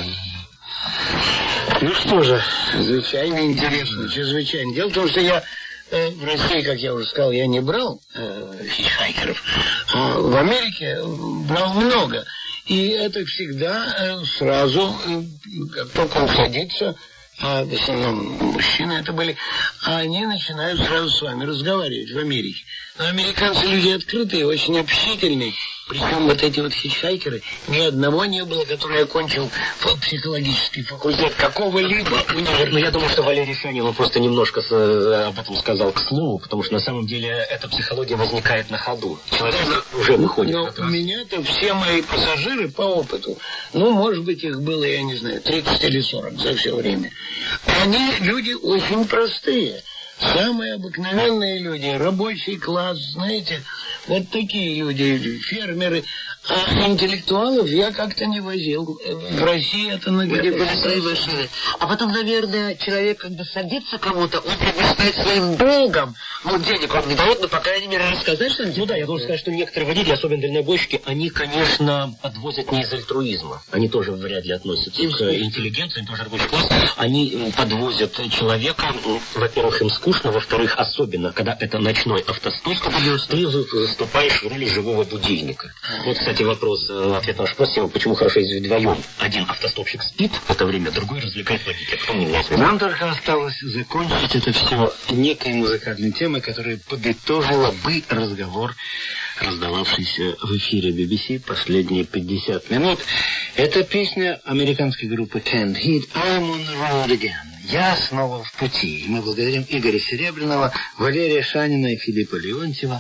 Ну что же, чрезвычайно интересно, чрезвычайно. Дело в том, что я э, в России, как я уже сказал, я не брал э, хичхайкеров, а в Америке брал много. И это всегда э, сразу, э, как только он садится, а в основном мужчины это были, а они начинают сразу с вами разговаривать в Америке. Но американцы люди открытые, очень общительные. Причем вот эти вот хичхайкеры, ни одного не было, который окончил психологический факультет какого-либо университета. Ну, я думаю, что Валерий Шанин просто немножко с, об этом сказал к слову, потому что на самом деле эта психология возникает на ходу. Человек да, уже выходит. Но у меня-то все мои пассажиры по опыту, ну, может быть, их было, я не знаю, тридцать или сорок за все время. Они люди очень простые. Самые обыкновенные люди, рабочий класс, знаете, вот такие люди, фермеры. А интеллектуалов я как-то не возил. В России это нагрузка. А потом, наверное, человек, когда садится кому-то, он предпочитает своим долгом. Ну, денег он не дает, но, по крайней мере, рассказать что-нибудь. Ну да, я должен сказать, что некоторые водители, особенно дальнобойщики, они, конечно, подвозят не из альтруизма. Они тоже вряд ли относятся к интеллигенции, они тоже рабочий класс. Они подвозят человека, во-первых, им скучно, во-вторых, особенно, когда это ночной автостоп, ты заступаешь в роли живого будильника. Вот, кстати, вопрос, ответ на ваш вопрос, почему хорошо ездить вдвоем. Один автостопщик спит в это время, другой развлекает водителя. Кто не влазит? Нам только осталось закончить это все некой музыкальной темой, которая подытожила бы разговор, раздававшийся в эфире би би си последние пятьдесят минут. Это песня американской группы Canned Heat «I'm on the road again». Я снова в пути. И мы благодарим Игоря Серебряного, Валерия Шанина и Филиппа Леонтьева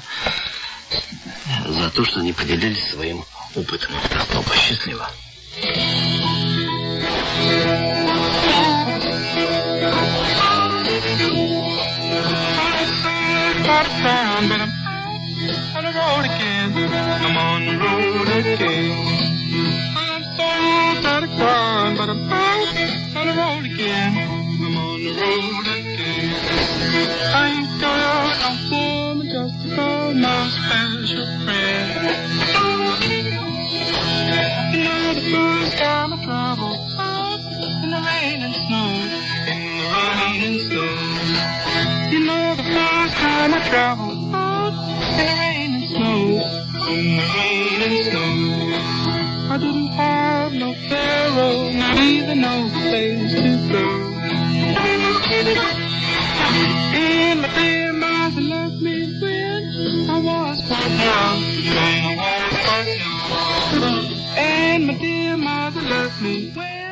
за то, что они поделились своим опытом автостопа. Счастливо. and snow, in the rain and snow. You know the first time I traveled out in the rain and snow, in the rain and snow. I didn't have no pharaoh, not even no place to go. And my dear mother left me when I was quite young, when I was quite young. And my dear mother left me when